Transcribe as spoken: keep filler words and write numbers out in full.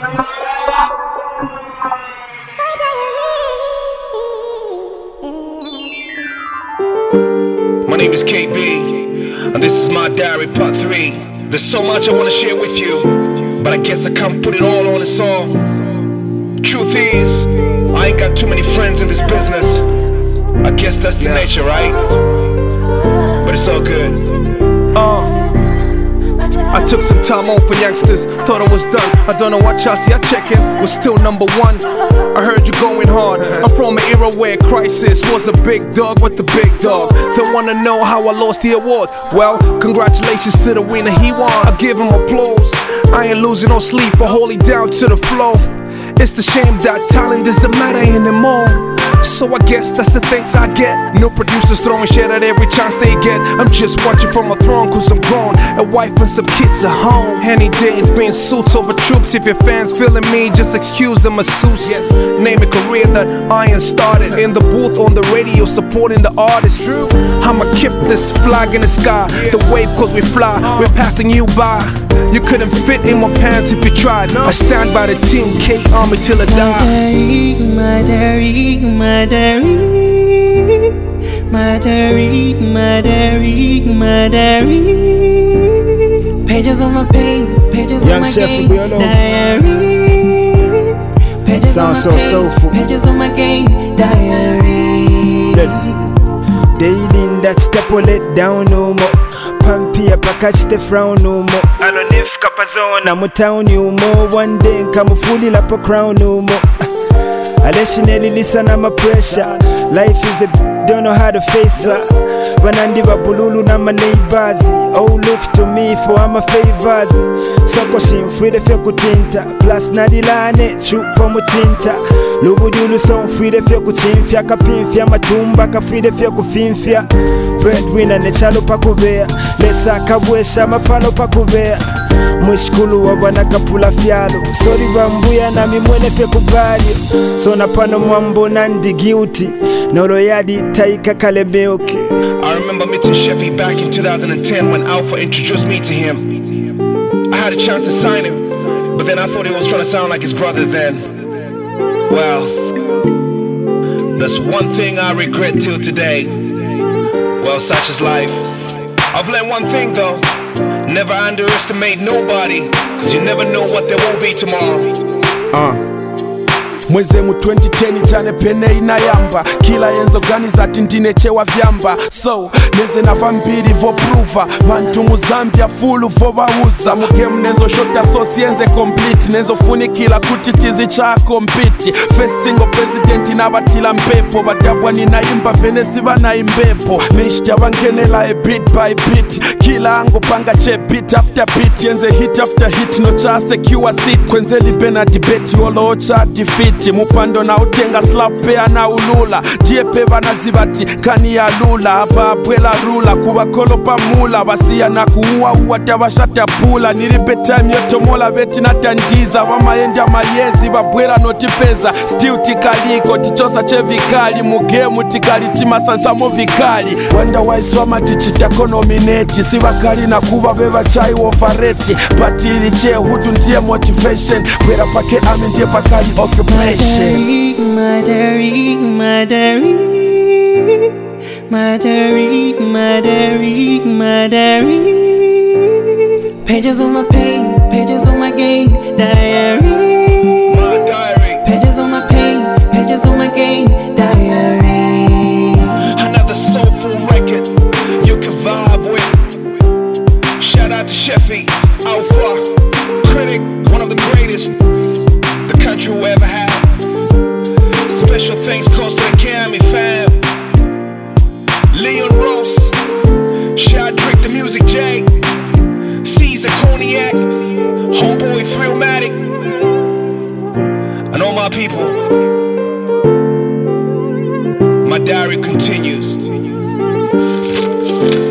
My name is K B, and this is my diary part three. There's so much I want to share with you, but I guess I can't put it all on a song. Truth is, I ain't got too many friends in this business. I guess that's the yeah. nature, right? But it's all good. Uh, I took some time off for youngsters, thought I was done. I don't know what Chelsea I check in, was still number one. I heard you going hard. I'm from an era where crisis was a big dog with the big dog. They wanna know how I lost the award. Well, congratulations to the winner, he won. I give him applause. I ain't losing no sleep or holding down to the flow. It's a shame that talent doesn't matter anymore. So I guess that's the thanks I get. No producers throwing shit at every chance they get. I'm just watching from a throne cause I'm grown. A wife and some kids at home. Any days being suits over troops. If your fans feeling me, just excuse the masseuse. Yes. Name a career that I ain't started. In the booth, on the radio, supporting the artist. I'ma keep this flag in the sky. The wave cause we fly, we're passing you by. You couldn't fit in my pants if you tried. I stand by the team K Army till I die. My diary, my diary, my diary, my diary, my diary. Pages on my pain, pages Young on my Chef, game, we all diary. Pages Sound on my so pain, soulful. pages on my game, diary. Listen, they didn't that step or let down no more. Pampia catch the frown no more. I don't live kapazona. I'm a town you more. One day come fully like a crown no more. Additionally, listen, I'm a pressure. Life is a don't know how to face her. When I live a bululu na my neighbors. Oh, look to me for my favors. Soko shimfree the kutinta. Plus nadilane chupa mutinta. Lubudulu so free the kuchimfia. Kapinfia matumba ka free the kufinfia. Breadwinner ne chalo pakuvea. Lesa kabwesha mapalo pakuvea. Mwishkulu wa wana kapula fialo. Sorry bambuya na mimwene fe kubali. So na pano mwambo nandi guilty. Noro yadi taika kalemeuke. I remember meeting Chevy back in two thousand ten when Alpha introduced me to him. I had a chance to sign him, but then I thought he was trying to sound like his brother then. Well, that's one thing I regret till today. Well, such is life. I've learned one thing though. Never underestimate nobody, cause you never know what there will be tomorrow. Uh. Mweze mu twenty ten chane pene inayamba. Kila yenzo gani zati ndine chewa vyamba. So, neze na vambiri vo prova. Vantu muzambia fulu vo bauza. Mugemu nenzo shota so sienze complete. Nenzo funi kila kuti tizi cha kompiti. First single president inabatila mpepo. Badabwa ninaimba venesi vana imbepo. Mishtia wangenela e bit by bit. Kila ango panga che beat after beat. Yenze hit after hit no cha secure seat. Kwenze libena debate yolo cha defeat. Mupando na utenga slap pea na ulula. Jiepe vanazibati kani ya lula. Hapa abwela rula kuwa kolo pamula. Wasia na kuua uwa tawashata pula. Nilipe time yoto mola veti na tandiza. Wama enja mayezi wabwela notipeza. Still tikaliko tichosa che vikali. Mugemu tikali tima sansamo vikali. Wonder wise wama tichitako nominati. Sivakali na kuwa beba chai wofareti. Patili che hudu ndiye motivation. Kwera pake ame ndiye pakali occupation. My diary, my diary, my diary, my diary, my diary. Pages on my pain, pages on my game, diary. My diary. Pages on my pain, pages on my game, diary. Another soulful record you can vibe with. Shout out to Chevy, Alpha, Critic, one of the greatest the country will ever have. Special thanks goes to the Cammy fam. Leon Rose, Shad Drink the Music J, Caesar Cognac, Homeboy Thrillmatic, and all my people. My diary continues.